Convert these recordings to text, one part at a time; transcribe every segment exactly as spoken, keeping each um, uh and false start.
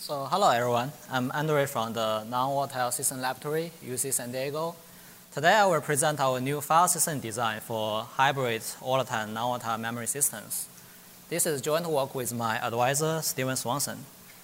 So hello everyone, I'm Andre from the Non-Volatile System Laboratory, U C San Diego. Today I will present our new file system design for hybrid volatile and non-volatile memory systems. This is joint work with my advisor, Steven Swanson.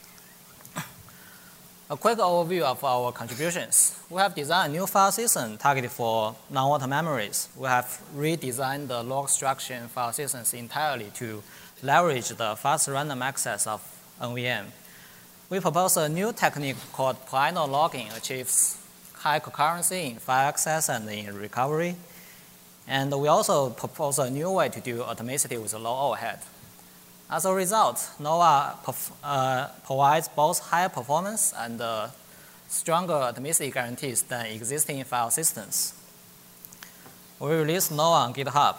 A quick overview of our contributions. We have designed a new file system targeted for non-volatile memories. We have redesigned the log structure in file systems entirely to leverage the fast random access of N V M. We propose a new technique called per-inode logging, achieves high concurrency in file access and in recovery. And we also propose a new way to do atomicity with a low overhead. As a result, Nova uh, provides both higher performance and uh, stronger atomicity guarantees than existing file systems. We released Nova on GitHub.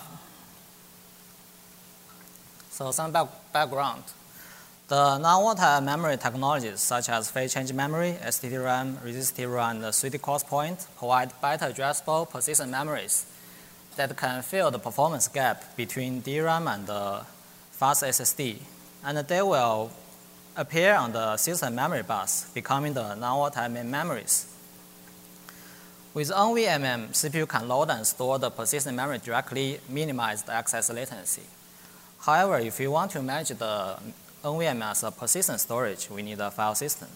So some back background. The non-volatile memory technologies such as phase change memory, S T T RAM, resistive RAM, and three D cross point provide better addressable persistent memories that can fill the performance gap between D RAM and the fast S S D. And they will appear on the system memory bus, becoming the non-volatile main memories. With N V M M, C P U can load and store the persistent memory directly, minimize the access latency. However, if you want to manage the N V M as a persistent storage, we need a file system.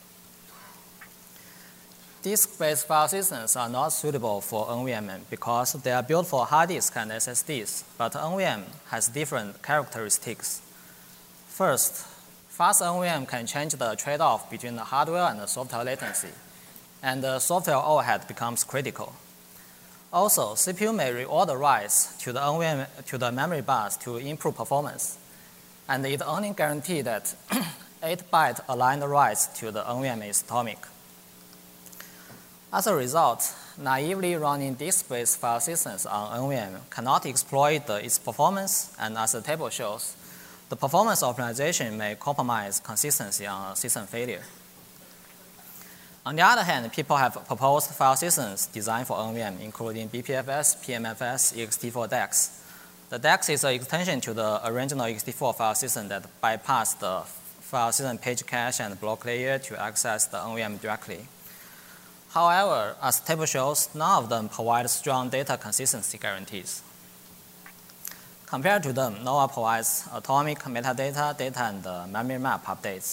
Disk-based file systems are not suitable for N V M M because they are built for hard disk and S S Ds, but N V M has different characteristics. First, fast N V M can change the trade-off between the hardware and the software latency, and the software overhead becomes critical. Also, C P U may reorder writes to the N V M to the memory bus to improve performance, and it only guarantees that eight byte aligned writes to the N V M is atomic. As a result, naively running disk-based file systems on N V M cannot exploit the, its performance, and as the table shows, the performance optimization may compromise consistency on system failure. On the other hand, people have proposed file systems designed for N V M, including B P F S, P M F S, E X T four DEX. The DEX is an extension to the original E X T four file system that bypasses the file system page cache and block layer to access the N V M directly. However, as the table shows, none of them provide strong data consistency guarantees. Compared to them, Nova provides atomic metadata, data, and uh, memory map updates.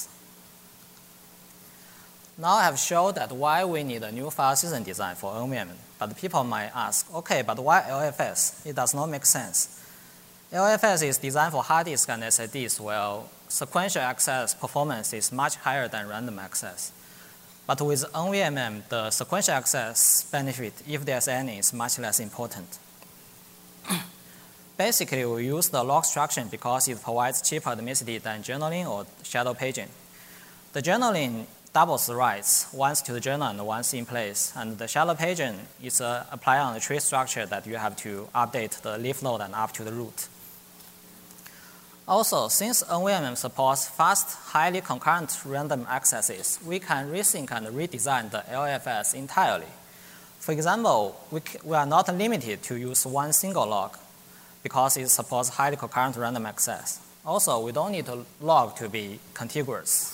Now I have shown that why we need a new file system design for N V M, but people might ask, okay, but why L F S? It does not make sense. L F S is designed for hard disk and S S Ds, while sequential access performance is much higher than random access. But with N V M M, the sequential access benefit, if there's any, is much less important. Basically, we use the log structure because it provides cheaper atomicity than journaling or shadow paging. The journaling doubles writes, once to the journal and once in place, and the shadow paging is uh, applied on the tree structure that you have to update the leaf node and up to the root. Also, since N V M M supports fast, highly concurrent random accesses, we can rethink and redesign the L F S entirely. For example, we, we are not limited to use one single log because it supports highly concurrent random access. Also, we don't need the log to be contiguous.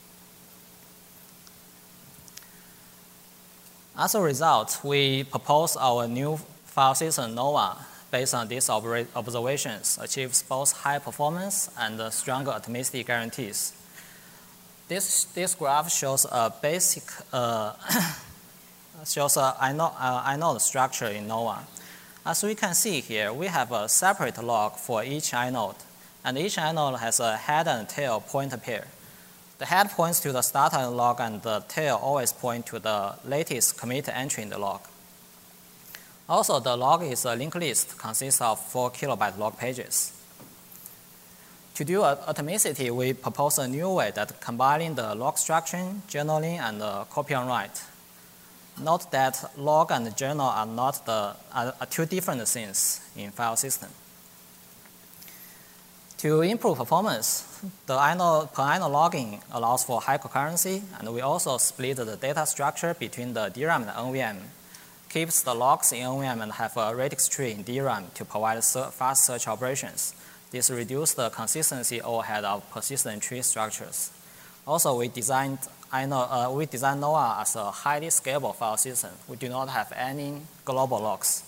As a result, we propose our new file system, Nova, based on these observations, achieves both high performance and stronger atomicity guarantees. This, this graph shows a basic, uh, shows a inode, uh, inode structure in Nova. As we can see here, we have a separate log for each inode, and each inode has a head and tail pointer pair. The head points to the start of the log, and the tail always points to the latest commit entry in the log. Also, the log is a linked list, consists of four kilobyte log pages. To do atomicity, we propose a new way that combining the log structure, journaling, and the copy on write. Note that log and journal are not the are, are two different things in file system. To improve performance, the inode, per-inode logging allows for high concurrency, and we also split the data structure between the D RAM and N V M. Keeps the logs in N V M and have a radix tree in D RAM to provide fast search operations. This reduces the consistency overhead of persistent tree structures. Also, we designed inode, uh, we designed Noah as a highly scalable file system. We do not have any global logs.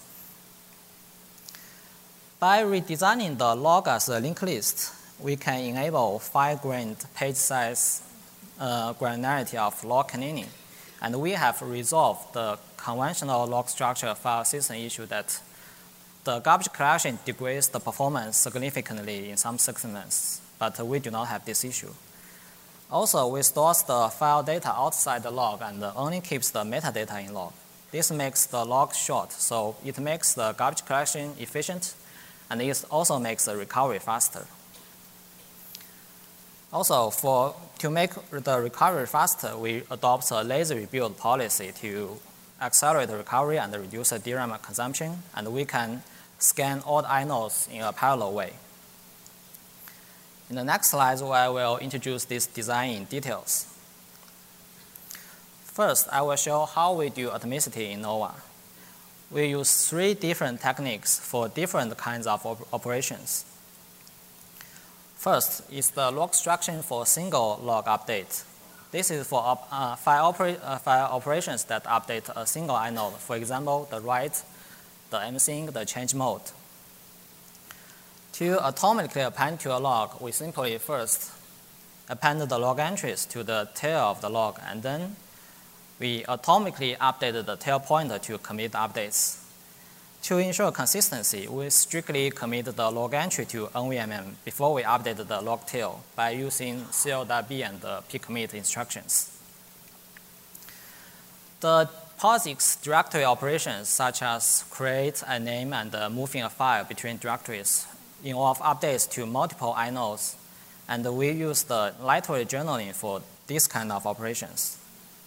By redesigning the log as a linked list, we can enable fine-grained page size uh, granularity of log cleaning. And we have resolved the conventional log structure file system issue that the garbage collection degrades the performance significantly in some segments, but we do not have this issue. Also, we store the file data outside the log and only keeps the metadata in log. This makes the log short, so it makes the garbage collection efficient, and it also makes the recovery faster. Also, for, to make the recovery faster, we adopt a lazy rebuild policy to accelerate the recovery and reduce the D RAM consumption, and we can scan all the inodes in a parallel way. In the next slide, I will introduce this design in details. First, I will show how we do atomicity in Noah. We use three different techniques for different kinds of op operations. First is the log structure for single log update. This is for op uh, file, opera uh, file operations that update a single inode. For example, the write, the msync, the change mode. To atomically append to a log, we simply first append the log entries to the tail of the log, and then we atomically update the tail pointer to commit updates. To ensure consistency, we strictly commit the log entry to N V M M before we update the log tail by using C L B and the pcommit instructions. The POSIX directory operations, such as create a name and uh, moving a file between directories, involve updates to multiple inodes, and we use the lightweight journaling for this kind of operations.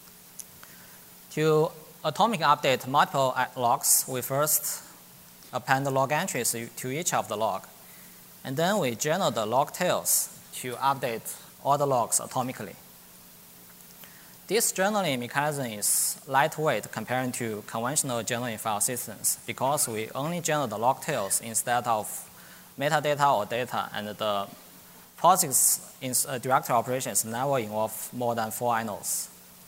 To atomically update multiple logs, we first append the log entries to each of the log, and then we journal the log tails to update all the logs atomically. This journaling mechanism is lightweight compared to conventional journaling file systems because we only journal the log tails instead of metadata or data, and the POSIX directory operations never involve more than four inodes.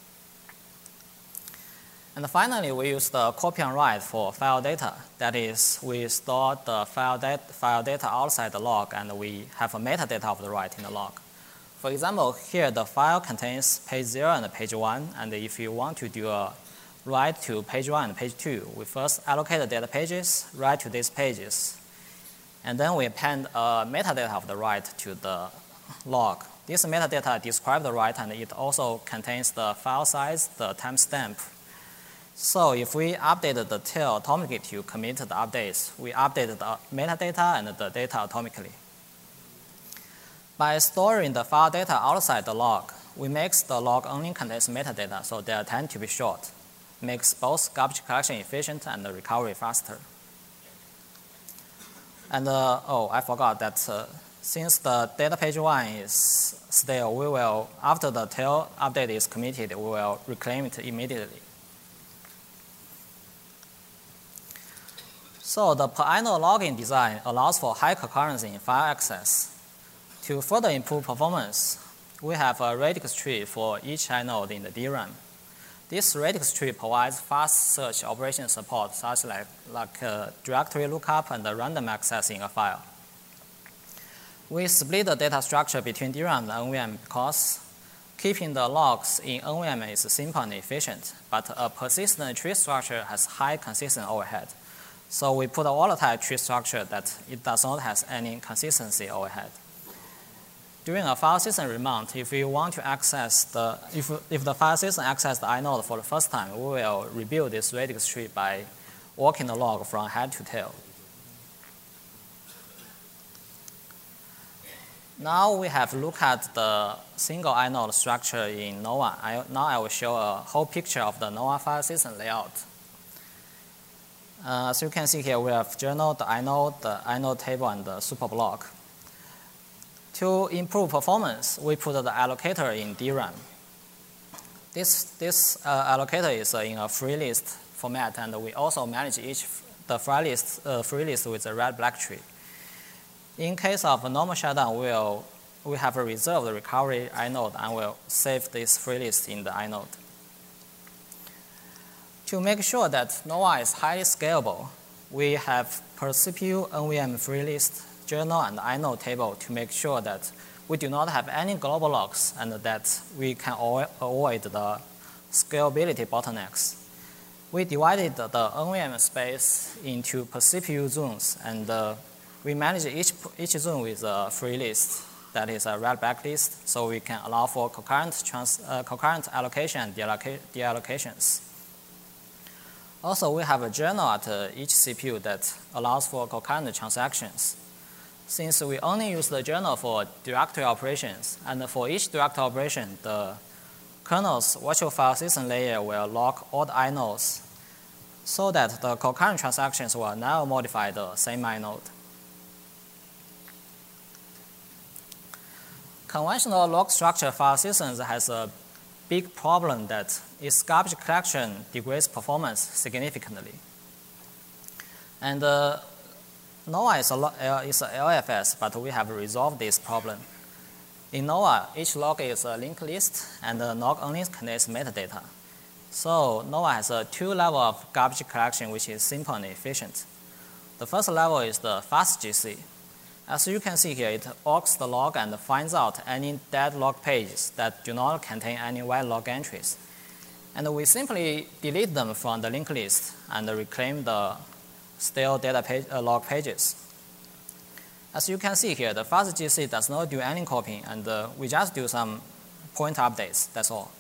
And finally, we use the copy and write for file data. That is, we store the file, dat file data outside the log, and we have a metadata of the write in the log. For example, here the file contains page zero and page one, and if you want to do a write to page one and page two, we first allocate the data pages, write to these pages, and then we append a metadata of the write to the log. This metadata describes the write, and it also contains the file size, the timestamp. So if we update the tail atomically to commit the updates, we update the metadata and the data atomically. By storing the file data outside the log, we make the log only contains metadata, so they tend to be short. Makes both garbage collection efficient and the recovery faster. And uh, oh, I forgot that uh, since the data page one is stale, we will, after the tail update is committed, we will reclaim it immediately. So the per inode logging design allows for high concurrency in file access. To further improve performance, we have a radix tree for each inode in the D RAM. This radix tree provides fast search operation support, such like, like uh, directory lookup and random access in a file. We split the data structure between D RAM and N V M because keeping the logs in N V M is simple and efficient, but a persistent tree structure has high consistent overhead. So we put a volatile tree structure that it does not have any consistency overhead. During a file system remount, if you want to access the, if, if the file system accesses the inode for the first time, we will rebuild this radix tree by walking the log from head to tail. Now we have looked at the single inode structure in Noah. I, now I will show a whole picture of the Noah file system layout. Uh, as you can see here, we have journal, the inode, the inode table, and the superblock. To improve performance, we put the allocator in D RAM. This, this uh, allocator is uh, in a free list format, and we also manage each the free list, uh, free list with a red-black tree. In case of a normal shutdown, we will we have a reserved recovery inode and will save this free list in the inode. To make sure that Nova is highly scalable, we have per C P U N V M free list, journal, and inode table to make sure that we do not have any global locks and that we can avoid the scalability bottlenecks. We divided the N V M space into per C P U zones, and uh, we manage each, each zone with a free list that is a read-back list, so we can allow for concurrent, trans, uh, concurrent allocation and dealloca deallocations. Also, we have a journal at uh, each C P U that allows for concurrent transactions. Since we only use the journal for directory operations, and for each directory operation, the kernel's virtual file system layer will lock all the inodes so that the concurrent transactions will never modify the same inode. Conventional log structure file systems has a big problem that its garbage collection degrades performance significantly. And uh, Nova is a, uh, is a L F S, but we have resolved this problem. In Nova, each log is a linked list, and the log only contains metadata. So Nova has a two level of garbage collection, which is simple and efficient. The first level is the fast G C. As you can see here, it orgs the log and finds out any dead log pages that do not contain any white log entries. And we simply delete them from the linked list and reclaim the stale data page, uh, log pages. As you can see here, the fast G C does not do any copying, and uh, we just do some point updates, that's all.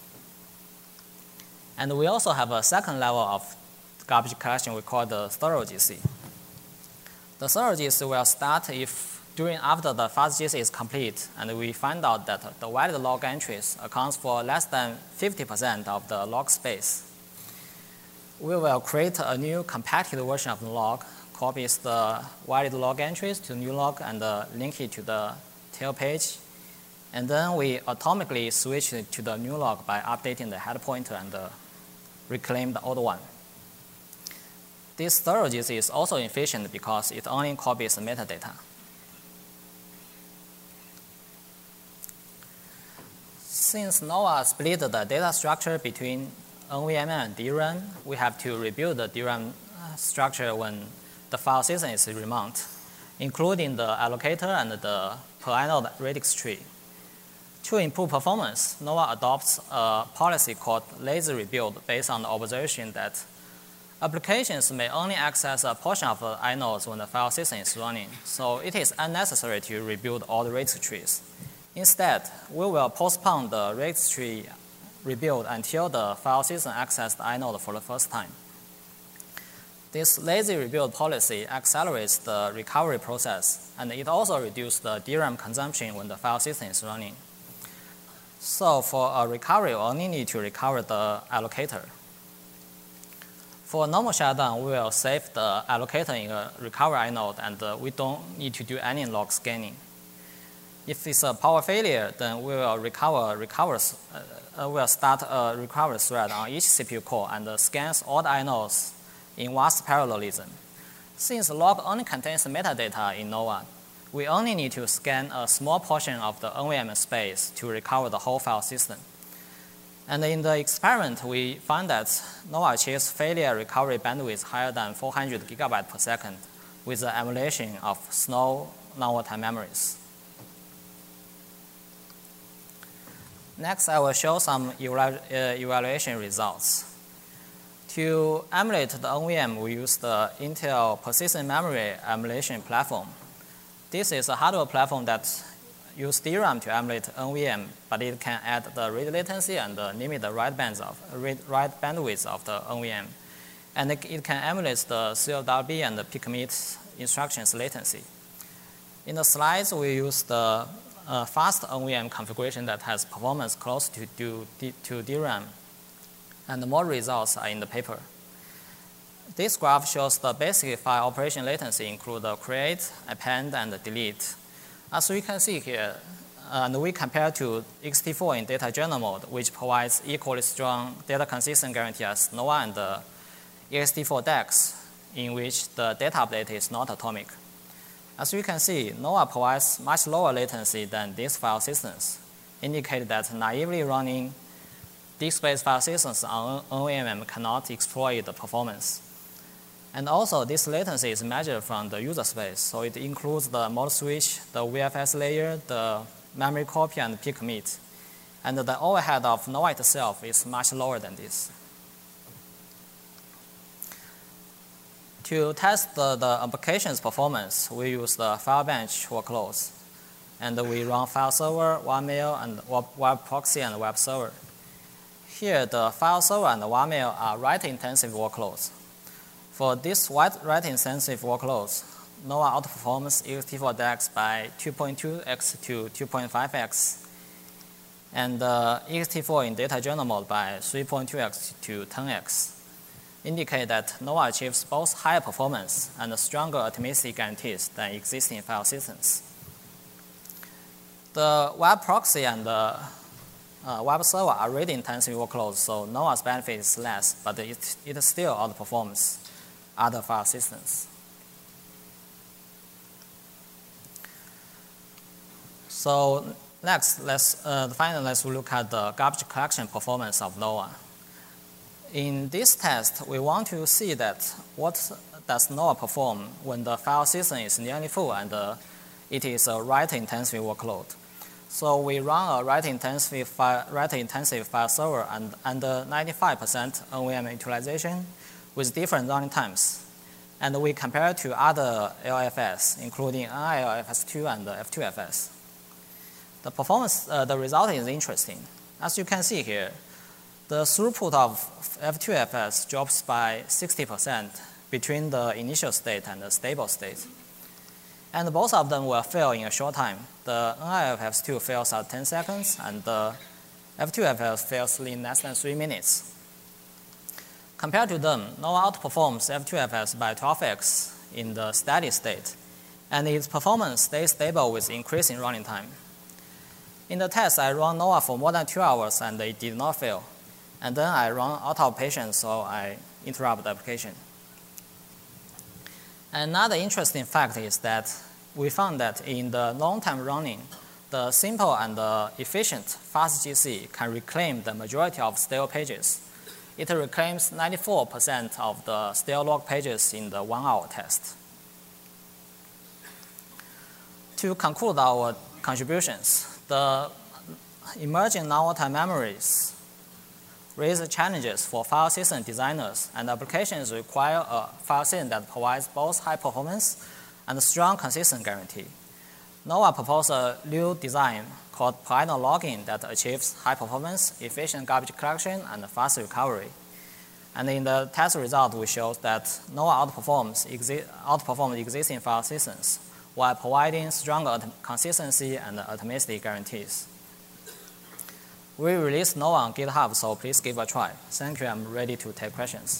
And we also have a second level of garbage collection we call the thorough G C. The thorough G C will start if during after the fast G C is complete, and we find out that the valid log entries accounts for less than fifty percent of the log space. We will create a new compacted version of the log, copies the valid log entries to new log and uh, link it to the tail page. And then we atomically switch it to the new log by updating the header pointer and uh, reclaim the old one. This thorough G C is also efficient because it only copies the metadata. Since Nova split the data structure between N V M and D RAM, we have to rebuild the D RAM structure when the file system is remounted, including the allocator and the per inode radix tree. To improve performance, Nova adopts a policy called lazy rebuild based on the observation that applications may only access a portion of the inodes when the file system is running, so it is unnecessary to rebuild all the radix trees. Instead, we will postpone the radix tree rebuild until the file system accesses the inode for the first time. This lazy rebuild policy accelerates the recovery process, and it also reduces the D RAM consumption when the file system is running. So for a recovery, we only need to recover the allocator. For normal shutdown, we will save the allocator in a recovery inode, and uh, we don't need to do any log scanning. If it's a power failure, then we will recover, recover uh, we'll start a recovery thread on each C P U core and uh, scans all the inodes in vast parallelism. Since the log only contains metadata in Nova, we only need to scan a small portion of the N V M space to recover the whole file system. And in the experiment, we found that Nova achieves failure recovery bandwidth higher than four hundred gigabytes per second with the emulation of Snow non-volatile memories. Next, I will show some evaluation results. To emulate the N V M, we use the Intel Persistent Memory Emulation Platform. This is a hardware platform that uses D RAM to emulate N V M, but it can add the read latency and limit the write bands of read, write bandwidth of the N V M, and it, it can emulate the C L W B and the PCMIT instructions latency. In the slides, we use the uh, fast N V M configuration that has performance close to, to, to D RAM, and more results are in the paper. This graph shows the basic file operation latency, include the create, append, and delete. As we can see here, and we compare to X T four in data journal mode, which provides equally strong data consistency guarantee as Nova and the X T four D E X, in which the data update is not atomic. As you can see, NOAA provides much lower latency than disk file systems, indicating that naively running disk-based file systems on N V M cannot exploit the performance. And also, this latency is measured from the user space, so it includes the mode switch, the V F S layer, the memory copy, and P commit. And the overhead of NOAA itself is much lower than this. To test the, the application's performance, we use the FileBench workloads. And we run file server, webmail, and web proxy, and web server. Here, the file server and the webmail are write-intensive workloads. For these write-intensive workloads, NOAA outperforms E X T four DAX by two point two x to two point five x, and uh, E X T four in data journal mode by three point two x to ten x, indicate that NOAA achieves both higher performance and stronger atomicity guarantees than existing file systems. The web proxy and the uh, web server are read-intensive workloads, so NOAA's benefit is less, but it, it still outperforms other file systems. So next, let's uh, finally let's look at the garbage collection performance of NOAA. In this test, we want to see that what does NOAA perform when the file system is nearly full and uh, it is a write-intensive workload. So we run a write-intensive file, write-intensive file server and under ninety-five percent N V M utilization with different running times. And we compare it to other L F S, including N I L F S two and F two F S. The performance, uh, the result is interesting. As you can see here, the throughput of F two F S drops by sixty percent between the initial state and the stable state. And both of them will fail in a short time. The N I L F S two fails at ten seconds, and the F two F S fails in less than three minutes. Compared to them, NOAA outperforms F two F S by twelve x in the steady state, and its performance stays stable with increasing running time. In the test, I ran NOAA for more than two hours, and it did not fail. And then I run out of patience, so I interrupt the application. Another interesting fact is that we found that in the long-term running, the simple and the efficient FastGC can reclaim the majority of stale pages. It reclaims ninety-four percent of the stale log pages in the one-hour test. To conclude our contributions, the emerging non-volatile memories raise challenges for file system designers, and applications require a file system that provides both high performance and strong consistent guarantee. NOAA proposed a new design called Pioneer Logging that achieves high performance, efficient garbage collection, and fast recovery. And in the test result, we showed that NOAA outperforms, exi outperforms existing file systems while providing stronger consistency and atomicity guarantees. We released NOAA on GitHub, so please give it a try. Thank you. I'm ready to take questions.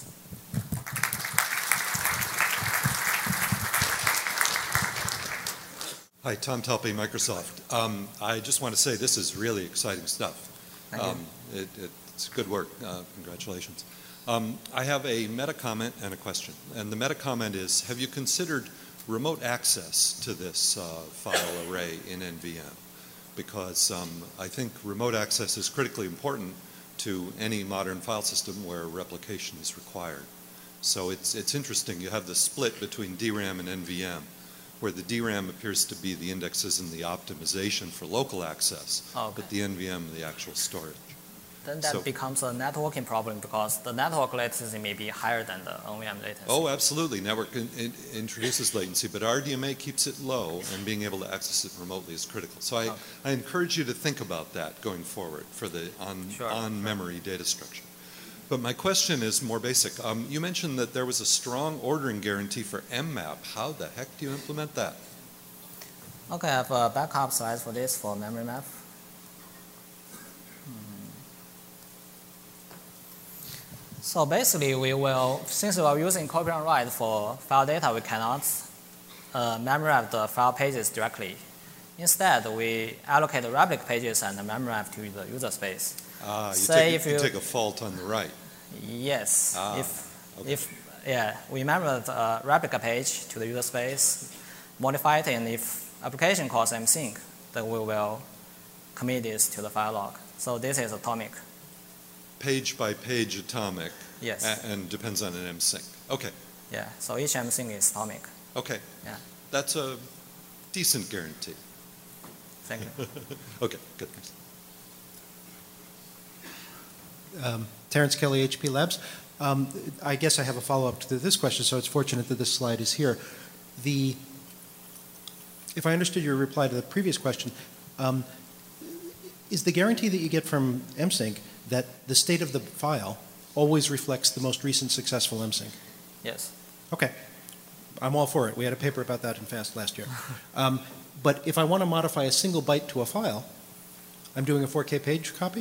Hi, Tom Talpe, Microsoft. Um, I just want to say this is really exciting stuff. Thank um, you. It, it's good work. Uh, congratulations. Um, I have a meta comment and a question. And the meta comment is, have you considered remote access to this uh, file array in N V M? Because um, I think remote access is critically important to any modern file system where replication is required. So it's, it's interesting. You have the split between D RAM and N V M, where the D RAM appears to be the indexes and the optimization for local access, okay. but the N V M the actual storage. Then that so, becomes a networking problem because the network latency may be higher than the N V M latency. Oh, absolutely. Network in, in, introduces latency, but R D M A keeps it low, and being able to access it remotely is critical. So I, okay. I encourage you to think about that going forward for the on, sure, on sure. memory data structure. But my question is more basic. Um, you mentioned that there was a strong ordering guarantee for M map. How the heck do you implement that? Okay, I have a backup slide for this for memory map. So basically, we will, since we are using copy and write for file data, we cannot uh, memory map the file pages directly. Instead, we allocate the replica pages and the memory map to the user space. Ah, you, Say take, if you, you take a fault on the right. Yes. Ah, if, okay. if, yeah, we memory the uh, replica page to the user space, modify it, and if application calls msync, then we will commit this to the file log. So this is atomic. Page by page atomic. Yes. A- and depends on an msync. Okay. Yeah, so each msync is atomic. Okay. Yeah. That's a decent guarantee. Thank you. Okay, good. Um, Terrence Kelly, H P Labs. Um, I guess I have a follow-up to this question, so it's fortunate that this slide is here. The, if I understood your reply to the previous question, um, is the guarantee that you get from msync that the state of the file always reflects the most recent successful msync? Yes. Okay. I'm all for it. We had a paper about that in FAST last year. Um, but if I want to modify a single byte to a file, I'm doing a four K page copy?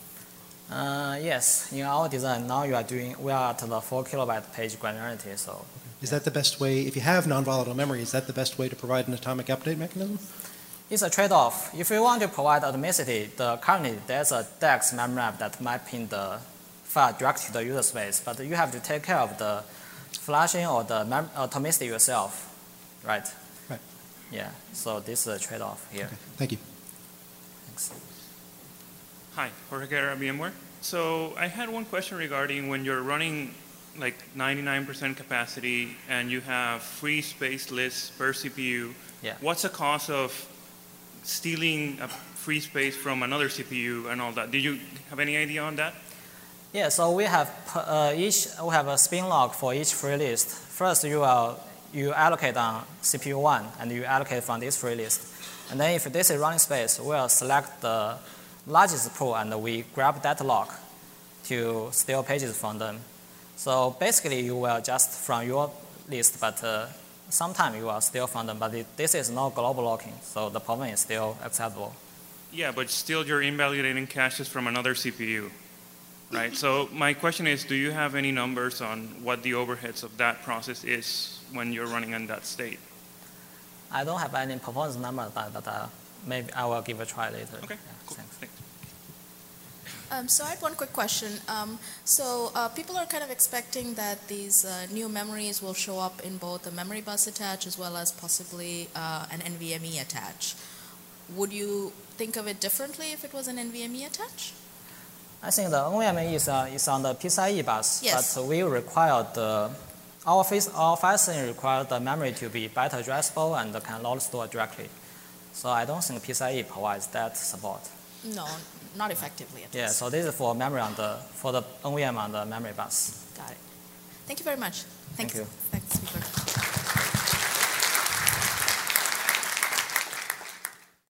Uh, yes, in our design, now you are doing, we are at the four kilobyte page granularity, so. Is that the best way, if you have non-volatile memory, is that the best way to provide an atomic update mechanism? It's a trade-off. If you want to provide atomicity, the currently there's a DEX memrap that mapping the file directly to the user space, but you have to take care of the flashing or the mem atomicity yourself, right? Right. Yeah, so this is a trade-off here. Okay. Thank you. Thanks. Hi, Jorge Guerra, VMware. So I had one question regarding when you're running like ninety-nine percent capacity and you have free space lists per C P U, Yeah. what's the cost of stealing a free space from another C P U and all that? Did you have any idea on that? Yeah, so we have uh, each we have a spin log for each free list. First, you will you allocate on C P U one, and you allocate from this free list. And then, if this is running space, we'll select the largest pool, and we grab that log to steal pages from them. So basically, you will just from your list, but uh, sometimes you will steal from them. But it, this is not global locking, so the problem is still acceptable. Yeah, but still you're invalidating caches from another C P U, right? So my question is, do you have any numbers on what the overheads of that process is when you're running in that state? I don't have any performance number, but, but uh, maybe I will give a try later. Okay, Yeah, cool. thanks. Thanks. Um, so I had one quick question. Um, so uh, people are kind of expecting that these uh, new memories will show up in both a memory bus attach as well as possibly uh, an NVMe attach. Would you think of it differently if it was an NVMe attach? I think the NVMe is, uh, is on the PCIe bus, Yes. but we require the, our, face, our file system requires the memory to be byte addressable and can load store directly. So I don't think PCIe provides that support. No, not effectively at Yeah, least. so this is for memory on the, for the N V M on the memory bus. Got it. Thank you very much. Thank Thanks. you. Thanks, speaker.